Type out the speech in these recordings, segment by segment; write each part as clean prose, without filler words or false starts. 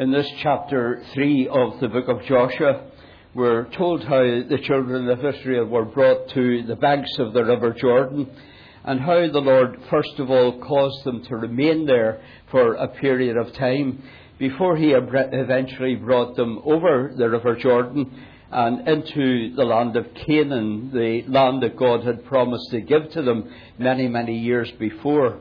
In this chapter 3 of the book of Joshua, we're told how the children of Israel were brought to the banks of the river Jordan, and how the Lord first of all caused them to remain there for a period of time before He eventually brought them over the river Jordan and into the land of Canaan, the land that God had promised to give to them many, many years before.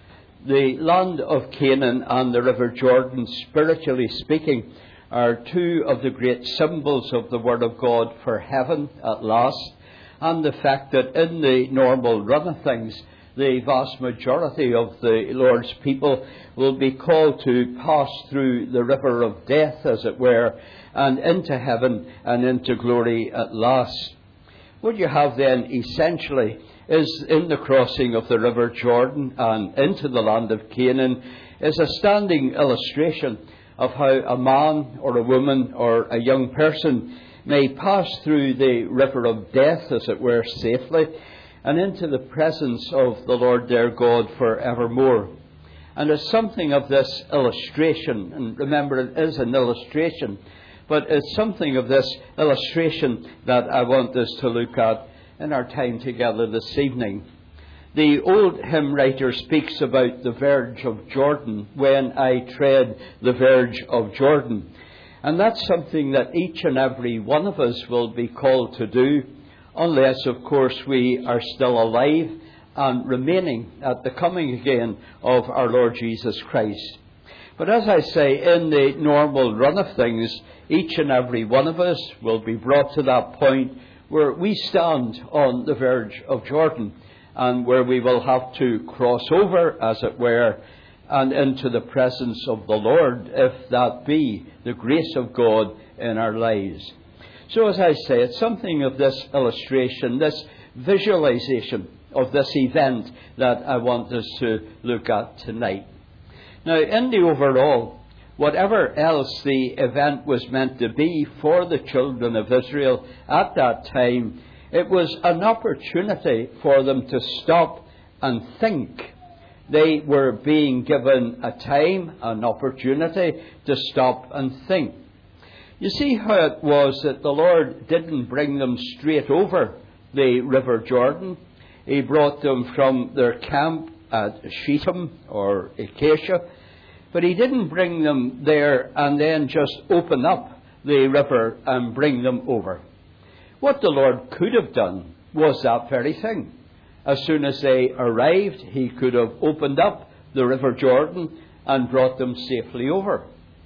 The land of Canaan and the river Jordan, spiritually speaking, are two of the great symbols of the Word of God for heaven at last, and the fact that in the normal run of things, the vast majority of the Lord's people will be called to pass through the river of death, as it were, and into heaven and into glory at last. What you have then, essentially, is in the crossing of the river Jordan and into the land of Canaan is a standing illustration of how a man or a woman or a young person may pass through the river of death, as it were, safely, and into the presence of the Lord their God forevermore. And it's something of this illustration, and remember it is an illustration, but it's something of this illustration that I want us to look at in our time together this evening. The old hymn writer speaks about the verge of Jordan, when I tread the verge of Jordan. And that's something that each and every one of us will be called to do, unless, of course, we are still alive and remaining at the coming again of our Lord Jesus Christ. But as I say, in the normal run of things, each and every one of us will be brought to that point where we stand on the verge of Jordan, and where we will have to cross over, as it were, and into the presence of the Lord, if that be the grace of God in our lives. So, as I say, it's something of this illustration, this visualization of this event that I want us to look at tonight. Now, in the overall, whatever else the event was meant to be for the children of Israel at that time, it was an opportunity for them to stop and think. They were being given a time, an opportunity to stop and think. You see how it was that the Lord didn't bring them straight over the river Jordan. He brought them from their camp at Shittim or Acacia, but He didn't bring them there and then just open up the river and bring them over. What the Lord could have done was that very thing. As soon as they arrived, He could have opened up the river Jordan and brought them safely over.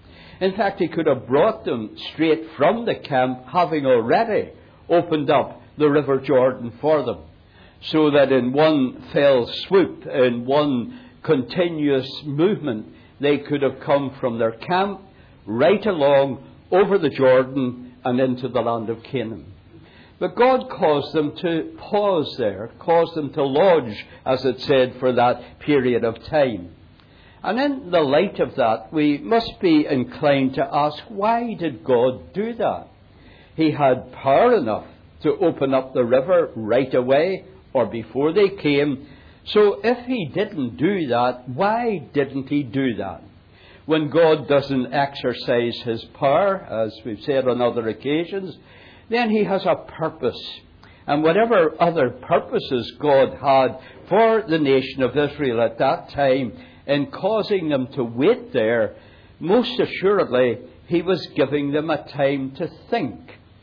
In fact, He could have brought them straight from the camp, having already opened up the river Jordan for them, so that in one fell swoop, in one continuous movement, they could have come from their camp right along over the Jordan and into the land of Canaan. But God caused them to pause there, caused them to lodge, as it said, for that period of time. And in the light of that, we must be inclined to ask, why did God do that? He had power enough to open up the river right away or before they came. So if He didn't do that, why didn't He do that? When God doesn't exercise His power, as we've said on other occasions, then He has a purpose. And whatever other purposes God had for the nation of Israel at that time in causing them to wait there, most assuredly He was giving them a time to think,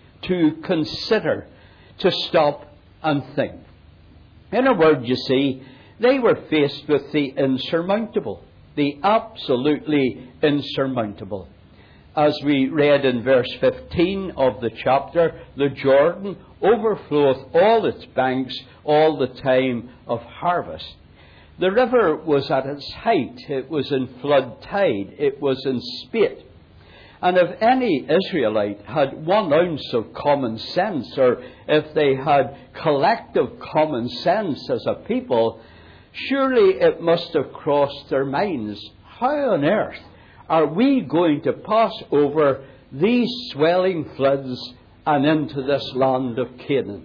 to consider, to stop and think. In a word, you see, they were faced with the insurmountable, the absolutely insurmountable. As we read in verse 15 of the chapter, the Jordan overfloweth all its banks all the time of harvest. The river was at its height. It was in flood tide. It was in spate. And if any Israelite had 1 ounce of common sense, or if they had collective common sense as a people, surely it must have crossed their minds, how on earth are we going to pass over these swelling floods and into this land of Canaan?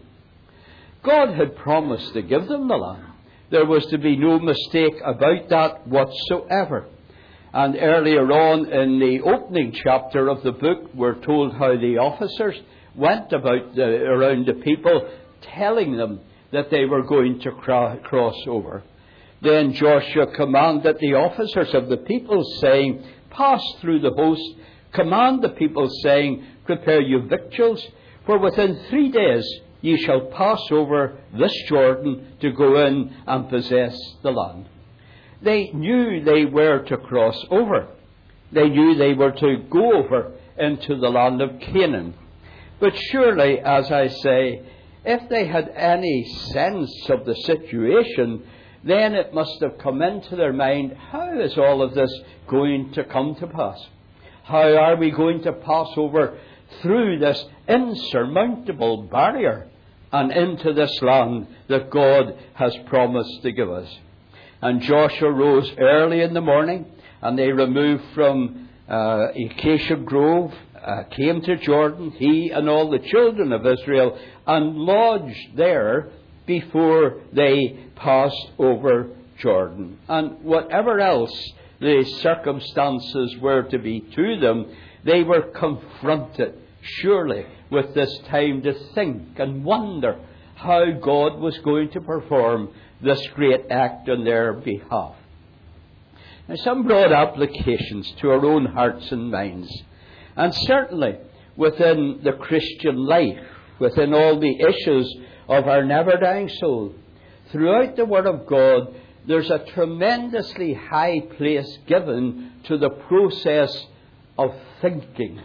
God had promised to give them the land. There was to be no mistake about that whatsoever. And earlier on in the opening chapter of the book, we're told how the officers went about around the people, telling them that they were going to cross over. Then Joshua commanded the officers of the people, saying, "Pass through the host, command the people, saying, Prepare you victuals, for within 3 days ye shall pass over this Jordan to go in and possess the land." They knew they were to cross over. They knew they were to go over into the land of Canaan. But surely, as I say, if they had any sense of the situation, then it must have come into their mind, how is all of this going to come to pass? How are we going to pass over through this insurmountable barrier and into this land that God has promised to give us? And Joshua rose early in the morning, and they removed from Acacia Grove, came to Jordan, he and all the children of Israel, and lodged there before they passed over Jordan. And whatever else the circumstances were to be to them, they were confronted, surely, with this time to think and wonder how God was going to perform this great act on their behalf. Now, some broad applications to our own hearts and minds. And certainly, within the Christian life, within all the issues of our never-dying soul, throughout the Word of God, there's a tremendously high place given to the process of thinking.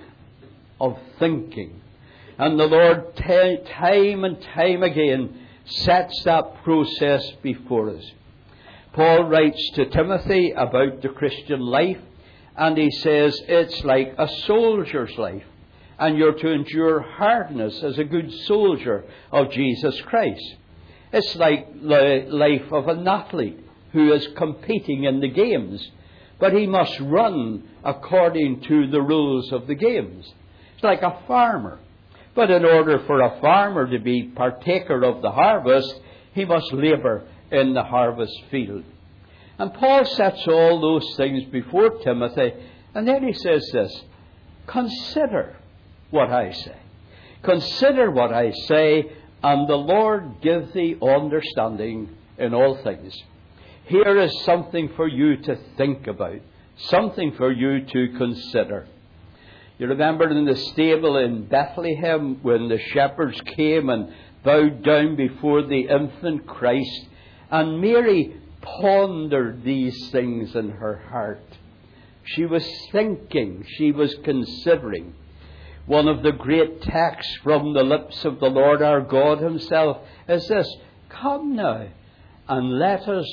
And the Lord, time and time again, sets that process before us. Paul writes to Timothy about the Christian life, and he says it's like a soldier's life, and you're to endure hardness as a good soldier of Jesus Christ. It's like the life of an athlete who is competing in the games, but he must run according to the rules of the games. It's like a farmer. But in order for a farmer to be partaker of the harvest, he must labour in the harvest field. And Paul sets all those things before Timothy, and then he says this, "Consider what I say. Consider what I say, and the Lord give thee understanding in all things." Here is something for you to think about, something for you to consider. You remember in the stable in Bethlehem when the shepherds came and bowed down before the infant Christ, and Mary pondered these things in her heart. She was thinking, she was considering. One of the great texts from the lips of the Lord our God himself is this, "Come now, and let us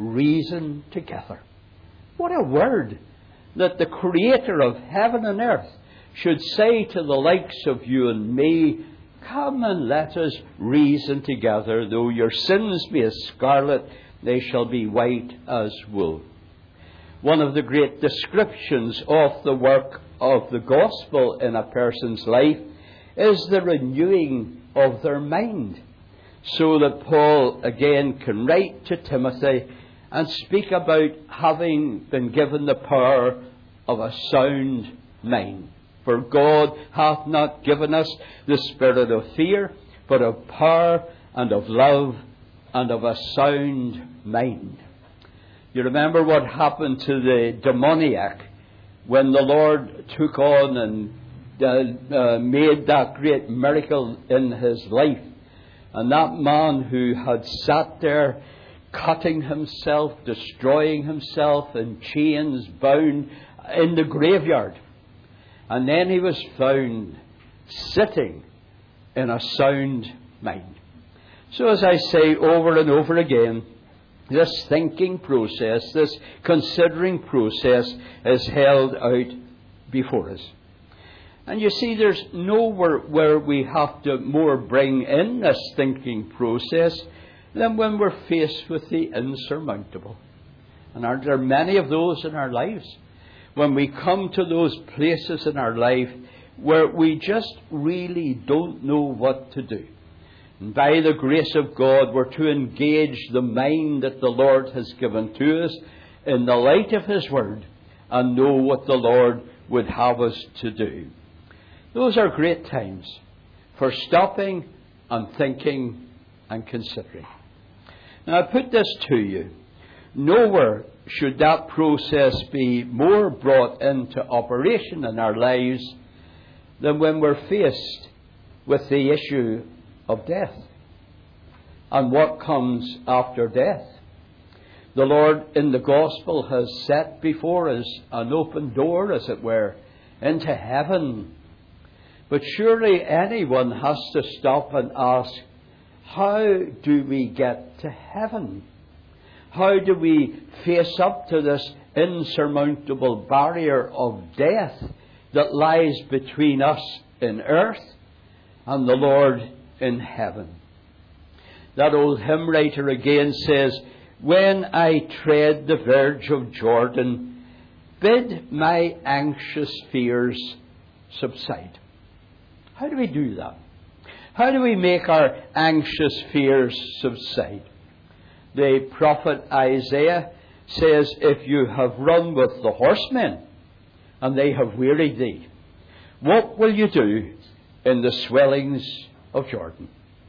reason together." What a word that the Creator of heaven and earth should say to the likes of you and me, "Come and let us reason together. Though your sins be as scarlet, they shall be white as wool." One of the great descriptions of the work of the gospel in a person's life is the renewing of their mind, so that Paul again can write to Timothy and speak about having been given the power of a sound mind. For God hath not given us the spirit of fear, but of power and of love and of a sound mind. You remember what happened to the demoniac when the Lord took on and made that great miracle in his life. And that man who had sat there cutting himself, destroying himself in chains, bound in the graveyard. And then he was found sitting in a sound mind. So as I say over and over again, this thinking process, this considering process is held out before us. And you see, there's nowhere where we have to more bring in this thinking process than when we're faced with the insurmountable. And aren't there many of those in our lives? When we come to those places in our life where we just really don't know what to do. And by the grace of God, we're to engage the mind that the Lord has given to us in the light of His Word and know what the Lord would have us to do. Those are great times for stopping and thinking and considering. Now, I put this to you. Nowhere should that process be more brought into operation in our lives than when we're faced with the issue of death and what comes after death. The Lord in the Gospel has set before us an open door, as it were, into heaven. But surely anyone has to stop and ask, how do we get to heaven? How do we face up to this insurmountable barrier of death that lies between us in earth and the Lord in heaven? That old hymn writer again says, when I tread the verge of Jordan, bid my anxious fears subside. How do we do that? How do we make our anxious fears subside? The prophet Isaiah says, if you have run with the horsemen and they have wearied thee, what will you do in the swellings of Jordan?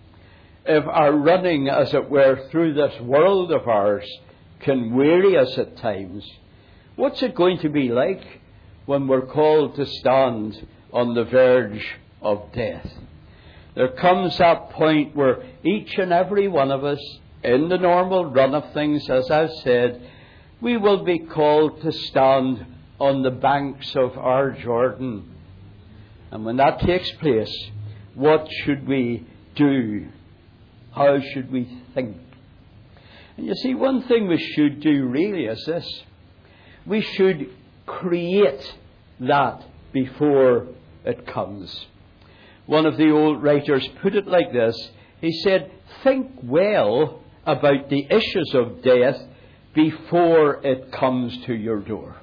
If our running, as it were, through this world of ours can weary us at times, what's it going to be like when we're called to stand on the verge of death? There comes that point where each and every one of us, in the normal run of things, as I've said, we will be called to stand on the banks of our Jordan. And when that takes place, what should we do? How should we think? And you see, one thing we should do really is this. We should create that before it comes. One of the old writers put it like this. He said, think well about the issues of death before it comes to your door.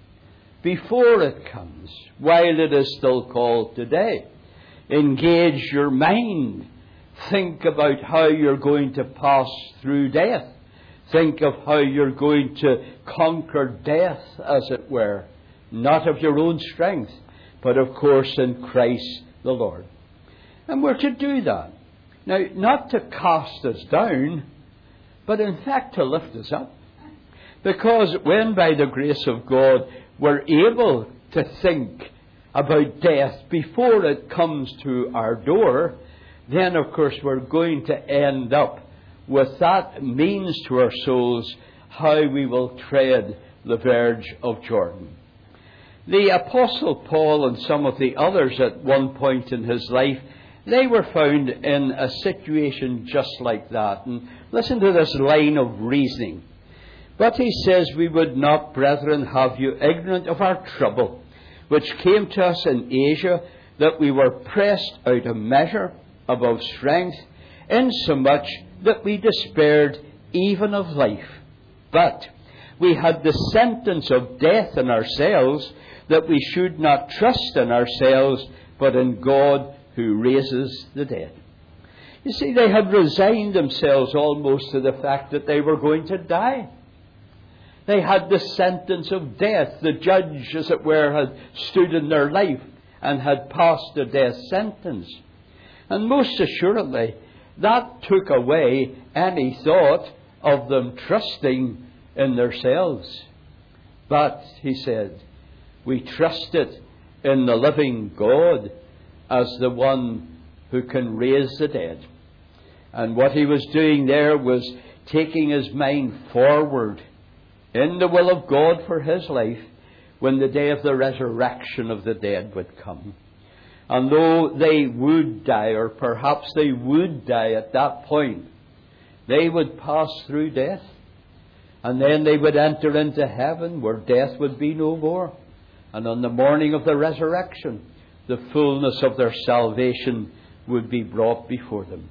Before it comes, while it is still called today. Engage your mind. Think about how you're going to pass through death. Think of how you're going to conquer death, as it were. Not of your own strength, but of course in Christ the Lord. And we're to do that. Now, not to cast us down, but in fact to lift us up. Because when by the grace of God we're able to think about death before it comes to our door, then of course we're going to end up with that means to our souls how we will tread the verge of Jordan. The Apostle Paul and some of the others at one point in his life, they were found in a situation just like that. And listen to this line of reasoning. But he says, we would not, brethren, have you ignorant of our trouble, which came to us in Asia, that we were pressed out of measure, above strength, insomuch that we despaired even of life. But we had the sentence of death in ourselves, that we should not trust in ourselves, but in God who raises the dead. You see, they had resigned themselves almost to the fact that they were going to die. They had the sentence of death. The judge, as it were, had stood in their life and had passed the death sentence. And most assuredly, that took away any thought of them trusting in themselves. But, he said, we trusted in the living God as the one who can raise the dead. And what he was doing there was taking his mind forward in the will of God for his life when the day of the resurrection of the dead would come. And though they would die, or perhaps they would die at that point, they would pass through death. And then they would enter into heaven where death would be no more. And on the morning of the resurrection, the fullness of their salvation would be brought before them.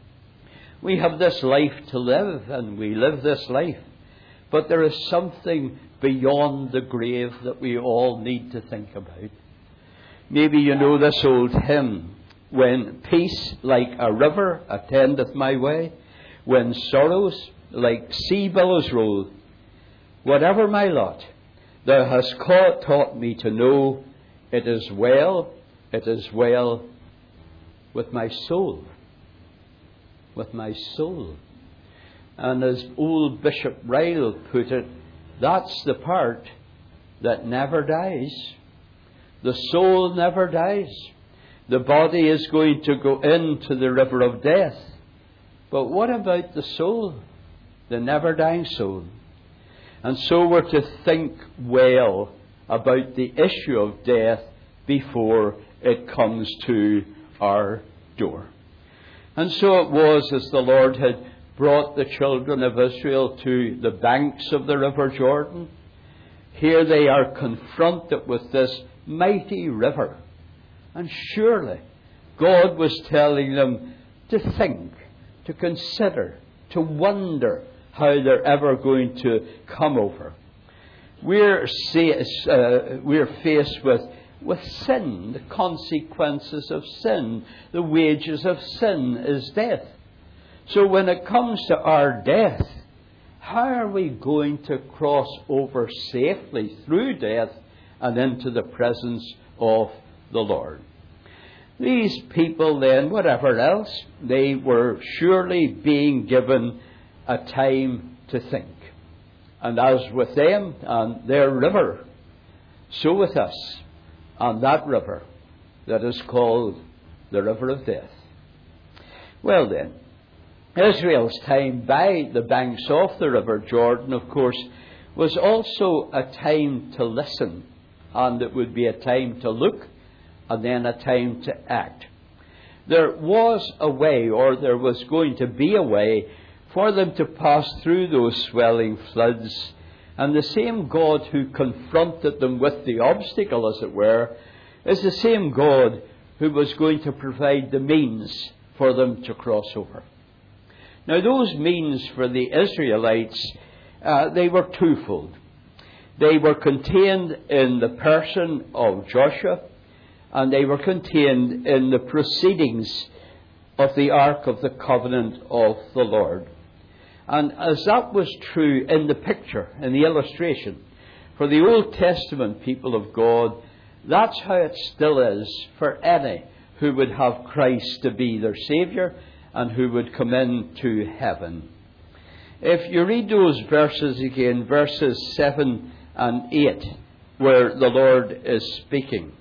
We have this life to live, and we live this life. But there is something beyond the grave that we all need to think about. Maybe you know this old hymn, when peace like a river attendeth my way, when sorrows like sea billows roll, whatever my lot, Thou hast taught me to know it is well with my soul. With my soul. And as old Bishop Ryle put it, that's the part that never dies. The soul never dies. The body is going to go into the river of death. But what about the soul? The never-dying soul. And so we're to think well about the issue of death before it comes to our door. And so it was, as the Lord had brought the children of Israel to the banks of the river Jordan. Here they are confronted with this mighty river. And surely God was telling them to think, to consider, to wonder how they're ever going to come over. We're faced with sin, the consequences of sin. The wages of sin is death. So when it comes to our death, how are we going to cross over safely through death and into the presence of the Lord? These people then, whatever else, they were surely being given a time to think. And as with them and their river, so with us and that river that is called the river of death. Well then, Israel's time by the banks of the river Jordan, of course, was also a time to listen. And it would be a time to look and then a time to act. There was a way, or there was going to be a way, for them to pass through those swelling floods. And the same God who confronted them with the obstacle, as it were, is the same God who was going to provide the means for them to cross over. Now, those means for the Israelites, they were twofold. They were contained in the person of Joshua, and they were contained in the proceedings of the Ark of the Covenant of the Lord. And as that was true in the picture, in the illustration, for the Old Testament people of God, that's how it still is for any who would have Christ to be their Saviour and who would come into heaven. If you read those verses again, verses 7 and 8, where the Lord is speaking.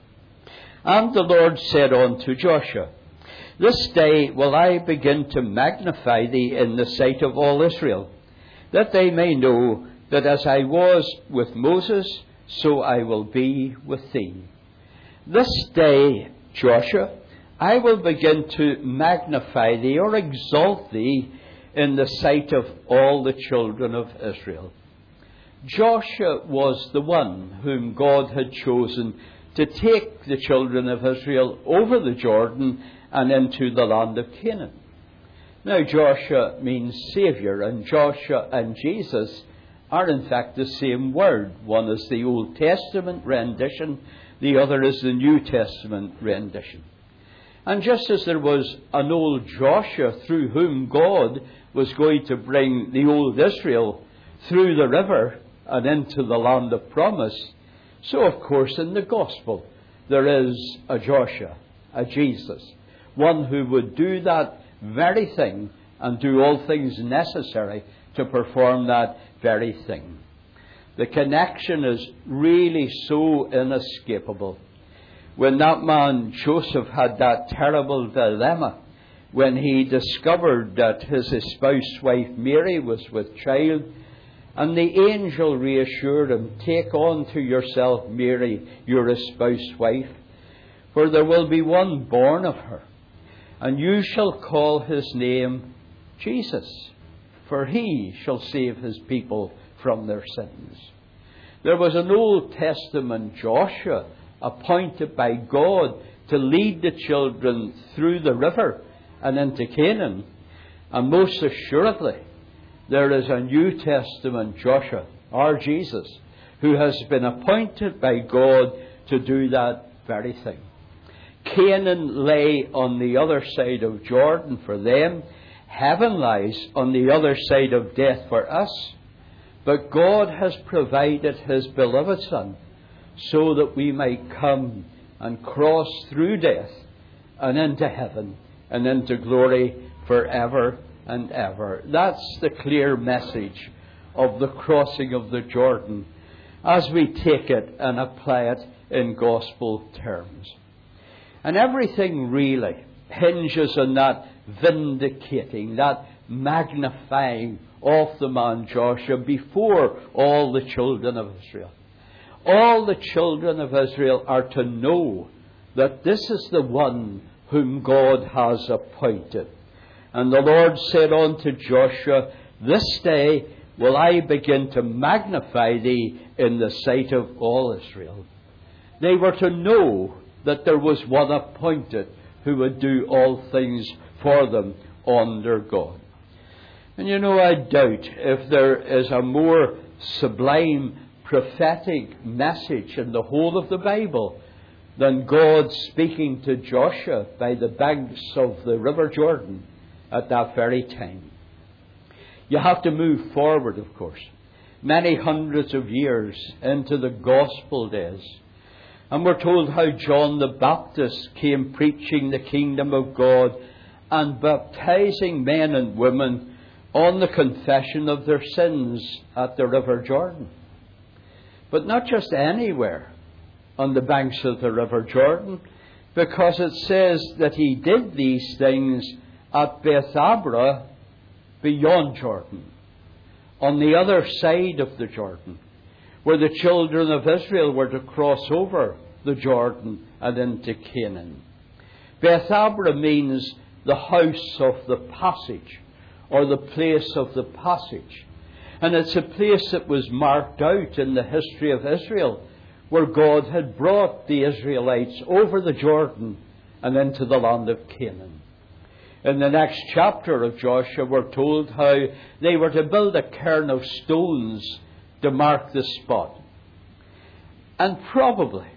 And the Lord said unto Joshua, This day will I begin to magnify thee in the sight of all Israel, that they may know that as I was with Moses, so I will be with thee. This day, Joshua, I will begin to magnify thee or exalt thee in the sight of all the children of Israel. Joshua was the one whom God had chosen to take the children of Israel over the Jordan and into the land of Canaan. Now, Joshua means Saviour, and Joshua and Jesus are in fact the same word. One is the Old Testament rendition, the other is the New Testament rendition. And just as there was an old Joshua through whom God was going to bring the old Israel through the river and into the land of promise, so of course in the gospel there is a Joshua, a Jesus, one who would do that very thing and do all things necessary to perform that very thing. The connection is really so inescapable. When that man Joseph had that terrible dilemma, when he discovered that his espoused wife Mary was with child, and the angel reassured him, Take unto yourself Mary, your espoused wife, for there will be one born of her, and you shall call his name Jesus, for he shall save his people from their sins. There was an Old Testament Joshua appointed by God to lead the children through the river and into Canaan. And most assuredly, there is a New Testament Joshua, our Jesus, who has been appointed by God to do that very thing. Canaan lay on the other side of Jordan for them. Heaven lies on the other side of death for us. But God has provided His beloved Son so that we might come and cross through death and into heaven and into glory forever and ever. That's the clear message of the crossing of the Jordan as we take it and apply it in gospel terms. And everything really hinges on that vindicating, that magnifying of the man Joshua before all the children of Israel. All the children of Israel are to know that this is the one whom God has appointed. And the Lord said unto Joshua, This day will I begin to magnify thee in the sight of all Israel. They were to know that there was one appointed who would do all things for them under God. And I doubt if there is a more sublime prophetic message in the whole of the Bible than God speaking to Joshua by the banks of the River Jordan at that very time. You have to move forward, of course, many hundreds of years into the gospel days. And we're told how John the Baptist came preaching the kingdom of God and baptizing men and women on the confession of their sins at the River Jordan. But not just anywhere on the banks of the River Jordan, because it says that he did these things at Bethabara beyond Jordan, on the other side of the Jordan, where the children of Israel were to cross over the Jordan and into Canaan. Bethabara means the house of the passage, or the place of the passage. And it's a place that was marked out in the history of Israel, where God had brought the Israelites over the Jordan and into the land of Canaan. In the next chapter of Joshua, we're told how they were to build a cairn of stones to mark the spot. And probably,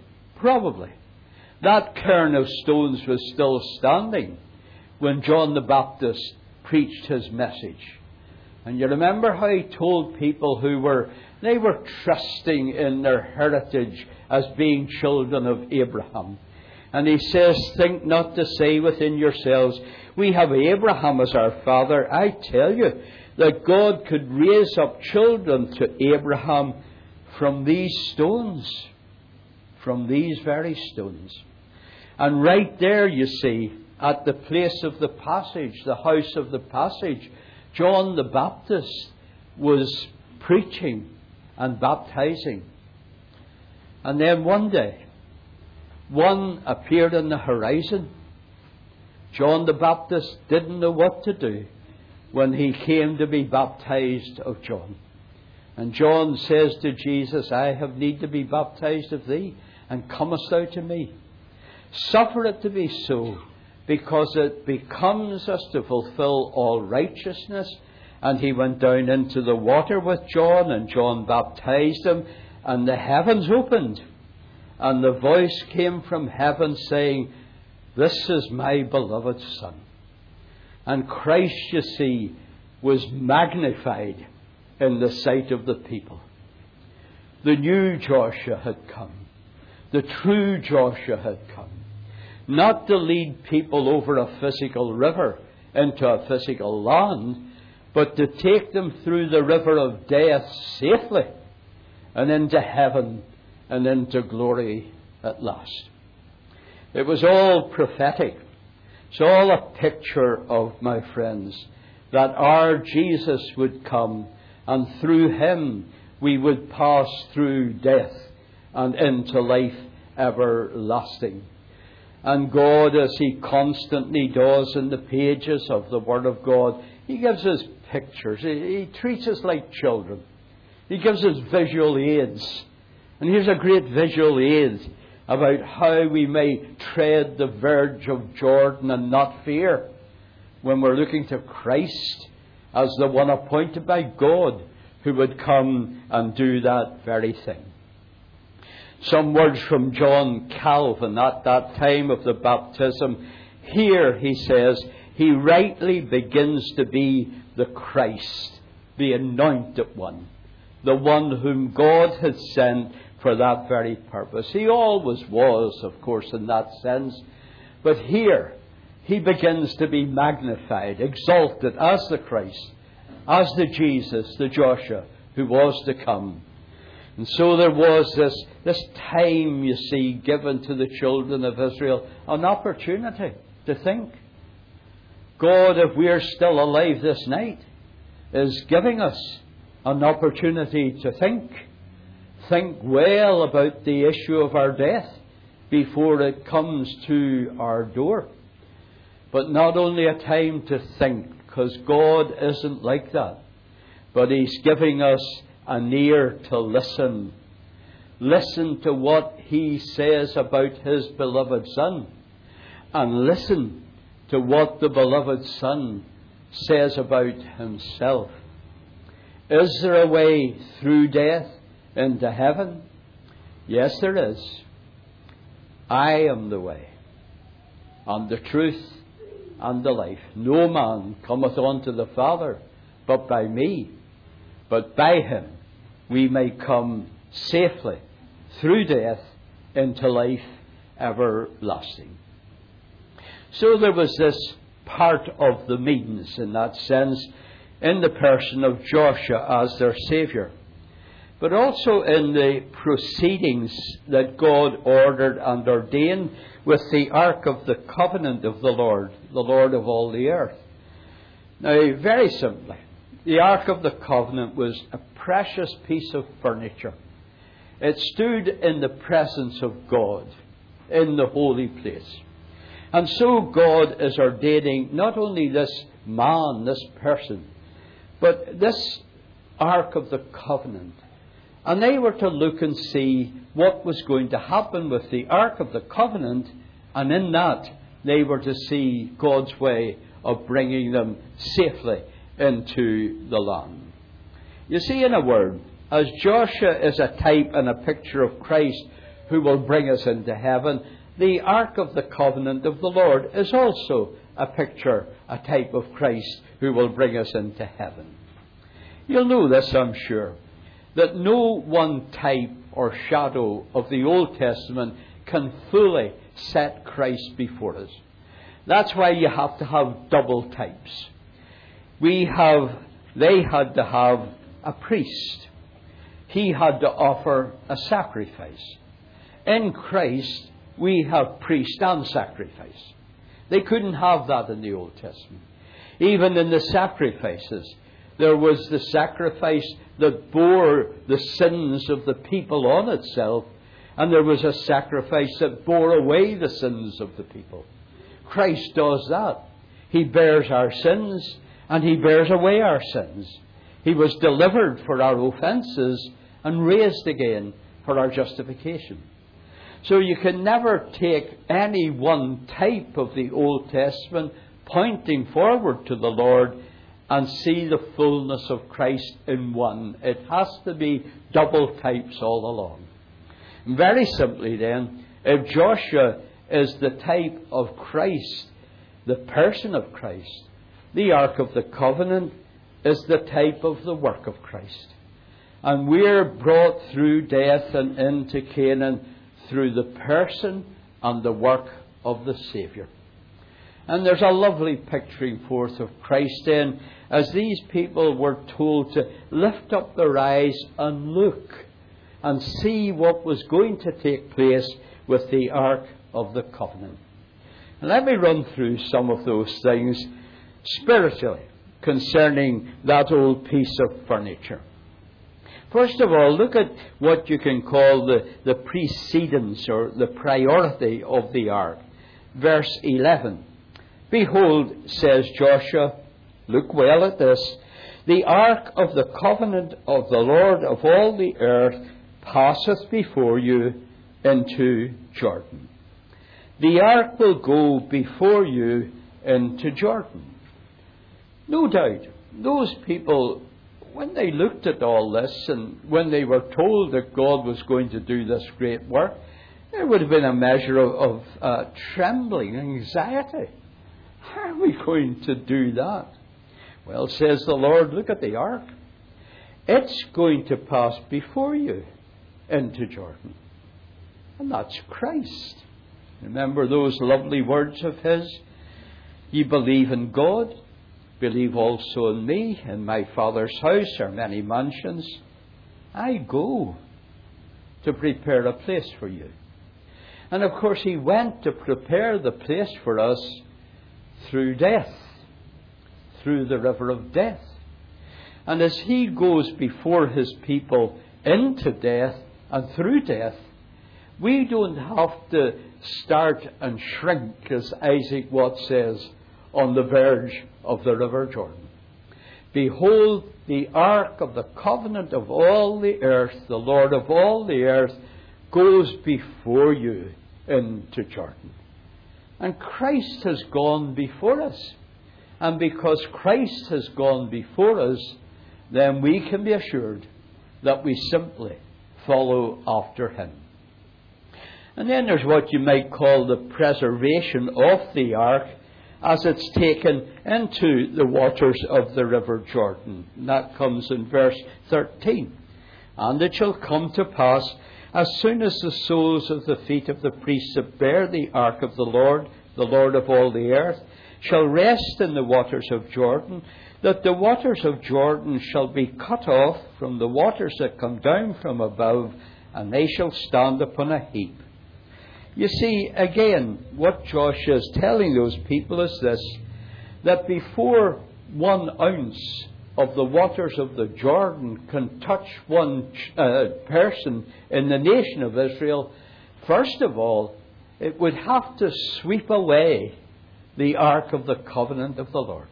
that cairn of stones was still standing when John the Baptist preached his message. And you remember how he told people they were trusting in their heritage as being children of Abraham. And he says, Think not to say within yourselves, We have Abraham as our father. I tell you that God could raise up children to Abraham from these stones, from these very stones. And right there, you see, at the place of the passage, the house of the passage, John the Baptist was preaching and baptizing. And then one day, one appeared on the horizon. John the Baptist didn't know what to do when he came to be baptized of John. And John says to Jesus, I have need to be baptized of thee, and comest thou to me? Suffer it to be so, because it becomes us to fulfill all righteousness. And he went down into the water with John, and John baptized him, and the heavens opened. And the voice came from heaven saying, This is my beloved Son. And Christ, you see, was magnified in the sight of the people. The new Joshua had come. The true Joshua had come. Not to lead people over a physical river into a physical land, but to take them through the river of death safely and into heaven and into glory at last. It was all prophetic. It's all a picture of, my friends, that our Jesus would come, and through him we would pass through death and into life everlasting. And God, as he constantly does in the pages of the Word of God, he gives us pictures. He treats us like children. He gives us visual aids. And here's a great visual aid about how we may tread the verge of Jordan and not fear when we're looking to Christ as the one appointed by God who would come and do that very thing. Some words from John Calvin at that time of the baptism. Here, he says, he rightly begins to be the Christ, the anointed one, the one whom God had sent for that very purpose. He always was, of course, in that sense. But here, he begins to be magnified, exalted as the Christ, as the Jesus, the Joshua, who was to come. And so there was this time, you see, given to the children of Israel, an opportunity to think. God, if we're still alive this night, is giving us an opportunity to think. Think well about the issue of our death before it comes to our door. But not only a time to think, because God isn't like that, but He's giving us an ear to listen. Listen to what He says about His beloved Son, and listen to what the beloved Son says about Himself. Is there a way through death into heaven? Yes, there is. I am the way, and the truth, and the life. No man cometh unto the Father but by me. But by Him we may come safely through death into life everlasting. So there was this part of the meetings, in that sense, in the person of Joshua as their Saviour, but also in the proceedings that God ordered and ordained with the Ark of the Covenant of the Lord of all the earth. Now, very simply, the Ark of the Covenant was a precious piece of furniture. It stood in the presence of God, in the holy place. And so God is ordaining not only this man, this person, but this Ark of the Covenant. And they were to look and see what was going to happen with the Ark of the Covenant, and in that they were to see God's way of bringing them safely into the land. You see, in a word, as Joshua is a type and a picture of Christ who will bring us into heaven, the Ark of the Covenant of the Lord is also a picture, a type of Christ who will bring us into heaven. You'll know this, I'm sure, that no one type or shadow of the Old Testament can fully set Christ before us. That's why you have to have double types. They had to have a priest. He had to offer a sacrifice. In Christ, we have priest and sacrifice. They couldn't have that in the Old Testament. Even in the sacrifices, there was the sacrifice that bore the sins of the people on itself, and there was a sacrifice that bore away the sins of the people. Christ does that. He bears our sins, and He bears away our sins. He was delivered for our offences and raised again for our justification. So you can never take any one type of the Old Testament pointing forward to the Lord and see the fullness of Christ in one. It has to be double types all along. And very simply then, if Joshua is the type of Christ, the person of Christ, the Ark of the Covenant is the type of the work of Christ. And we're brought through death and into Canaan through the person and the work of the Saviour. And there's a lovely picturing forth of Christ then, as these people were told to lift up their eyes and look and see what was going to take place with the Ark of the Covenant. And let me run through some of those things spiritually concerning that old piece of furniture. First of all, look at what you can call the precedence or the priority of the ark. Verse 11. Behold, says Joshua, look well at this, the ark of the covenant of the Lord of all the earth passeth before you into Jordan. The ark will go before you into Jordan. No doubt, those people, when they looked at all this and when they were told that God was going to do this great work, there would have been a measure of trembling, anxiety. How are we going to do that? Well, says the Lord, look at the ark. It's going to pass before you into Jordan. And that's Christ. Remember those lovely words of His? Ye believe in God, believe also in me. In my Father's house are many mansions. I go to prepare a place for you. And of course He went to prepare the place for us through death, through the river of death. And as He goes before His people into death and through death, we don't have to start and shrink, as Isaac Watts says, on the verge of the river Jordan. Behold, the ark of the covenant of all the earth, the Lord of all the earth, goes before you into Jordan. And Christ has gone before us. And because Christ has gone before us, then we can be assured that we simply follow after Him. And then there's what you might call the preservation of the ark as it's taken into the waters of the river Jordan. And that comes in verse 13. And it shall come to pass, as soon as the soles of the feet of the priests that bear the ark of the Lord of all the earth, shall rest in the waters of Jordan, that the waters of Jordan shall be cut off from the waters that come down from above, and they shall stand upon a heap. You see, again, what Joshua is telling those people is this, that before 1 ounce of the waters of the Jordan can touch one person in the nation of Israel, first of all, it would have to sweep away the ark of the covenant of the Lord.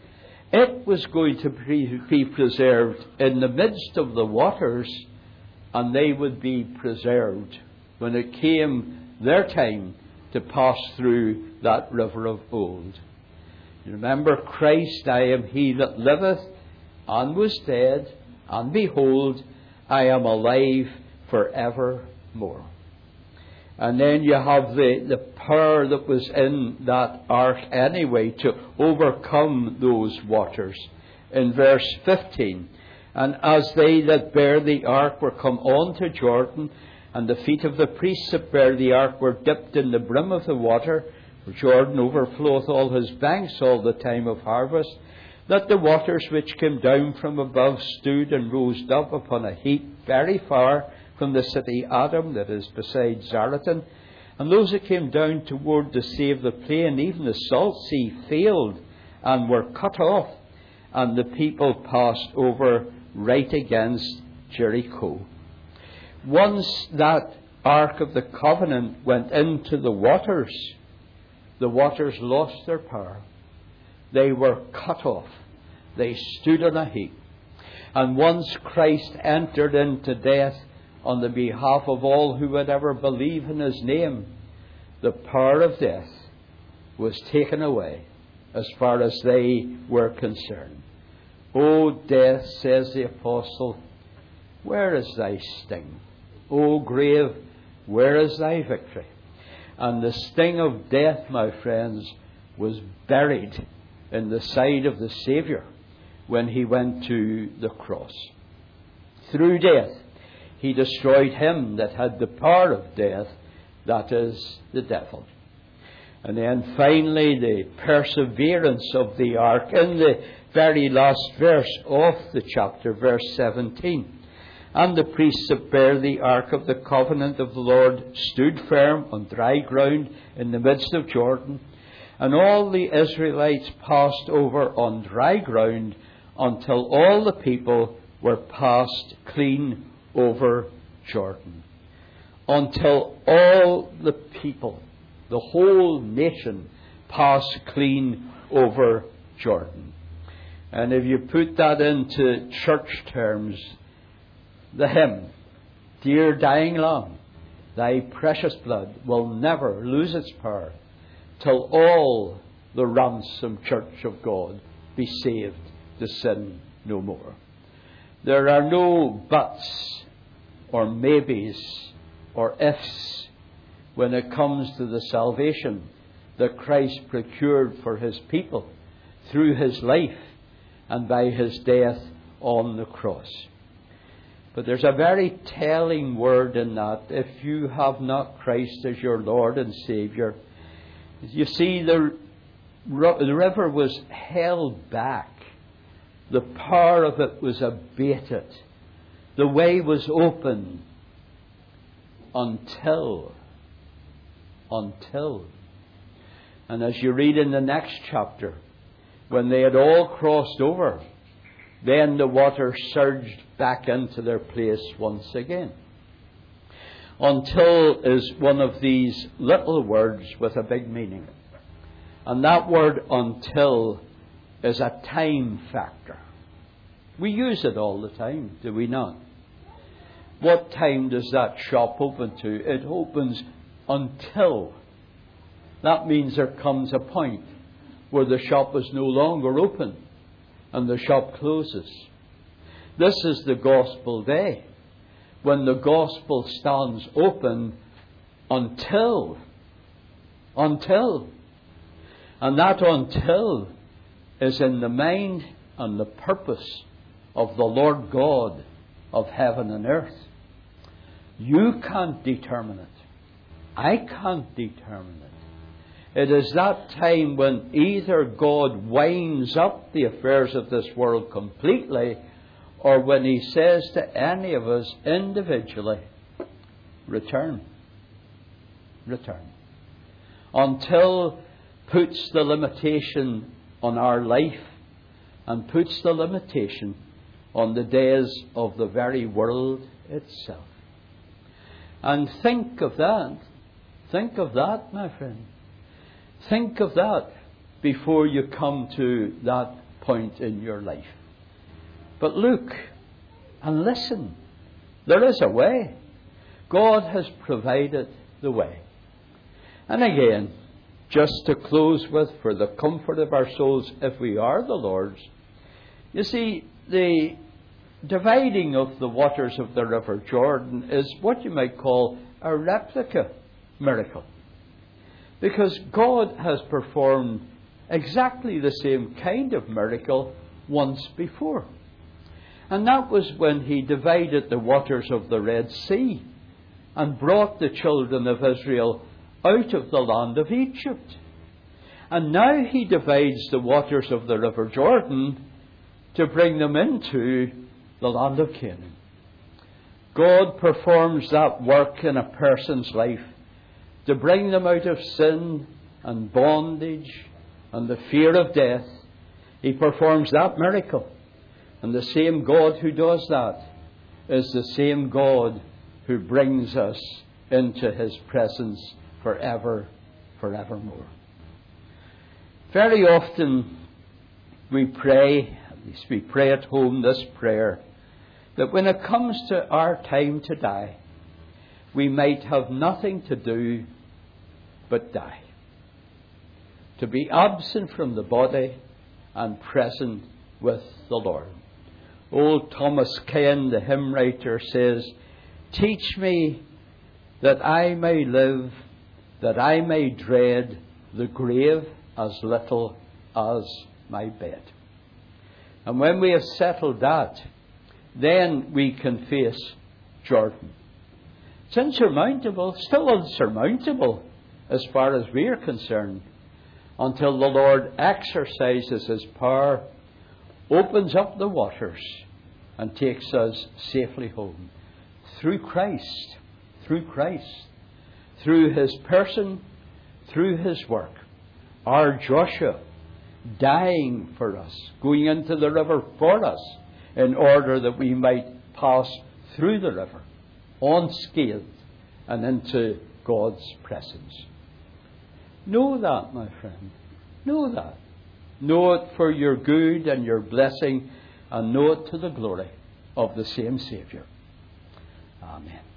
It was going to be preserved in the midst of the waters, and they would be preserved when it came their time to pass through that river of old. You remember Christ, I am He that liveth and was dead, and behold, I am alive forevermore. And then you have the power that was in that ark anyway to overcome those waters. In verse 15, and as they that bear the ark were come on to Jordan, and the feet of the priests that bear the ark were dipped in the brim of the water, for Jordan overfloweth all his banks all the time of harvest, that the waters which came down from above stood and rose up upon a heap very far from the city Adam that is beside Zaretan. And those that came down toward the sea of the plain, even the salt sea, failed and were cut off, and the people passed over right against Jericho. Once that Ark of the Covenant went into the waters lost their power. They were cut off. They stood on a heap. And once Christ entered into death on the behalf of all who would ever believe in His name, the power of death was taken away as far as they were concerned. O death, says the apostle, where is thy sting? O grave, where is thy victory? And the sting of death, my friends, was buried in the side of the Saviour when He went to the cross. Through death, He destroyed him that had the power of death, that is, the devil. And then finally, the perseverance of the ark in the very last verse of the chapter, verse 17. And the priests that bear the ark of the covenant of the Lord stood firm on dry ground in the midst of Jordan. And all the Israelites passed over on dry ground until all the people were passed clean over Jordan. Until all the people, the whole nation, passed clean over Jordan. And if you put that into church terms, the hymn, Dear Dying Lamb, Thy precious blood will never lose its power till all the ransomed church of God be saved to sin no more. There are no buts or maybes or ifs when it comes to the salvation that Christ procured for His people through His life and by His death on the cross. But there's a very telling word in that. If you have not Christ as your Lord and Saviour, you see, the river was held back. The power of it was abated. The way was open until. And as you read in the next chapter, when they had all crossed over, then the water surged back into their place once again. Until is one of these little words with a big meaning. And that word until is a time factor. We use it all the time, do we not? What time does that shop open to? It opens until. That means there comes a point where the shop is no longer open and the shop closes. This is the gospel day, when the gospel stands open until. And that until is in the mind and the purpose of the Lord God of heaven and earth. You can't determine it. I can't determine it. It is that time when either God winds up the affairs of this world completely, or when He says to any of us individually, return. Return. Until puts the limitation on our life and puts the limitation on the days of the very world itself. And think of that. Think of that, my friend. Think of that before you come to that point in your life. But look and listen. There is a way. God has provided the way. And again, just to close with, for the comfort of our souls, if we are the Lord's, you see, the dividing of the waters of the River Jordan is what you might call a replica miracle. Because God has performed exactly the same kind of miracle once before. And that was when He divided the waters of the Red Sea and brought the children of Israel out of the land of Egypt. And now He divides the waters of the River Jordan to bring them into the land of Canaan. God performs that work in a person's life to bring them out of sin and bondage and the fear of death. He performs that miracle. And the same God who does that is the same God who brings us into His presence forevermore. Very often we pray, at least we pray at home this prayer, that when it comes to our time to die, we might have nothing to do but die. To be absent from the body and present with the Lord. Old Thomas Ken, the hymn writer, says, "Teach me that I may live, that I may dread the grave as little as my bed." And when we have settled that, then we can face Jordan. It's insurmountable, still unsurmountable as far as we are concerned, until the Lord exercises His power, opens up the waters, and takes us safely home. Through Christ, through His person, through His work. Our Joshua dying for us, going into the river for us, in order that we might pass through the river unscathed and into God's presence. Know that, my friend. Know that. Know it for your good and your blessing, and know it to the glory of the same Saviour. Amen.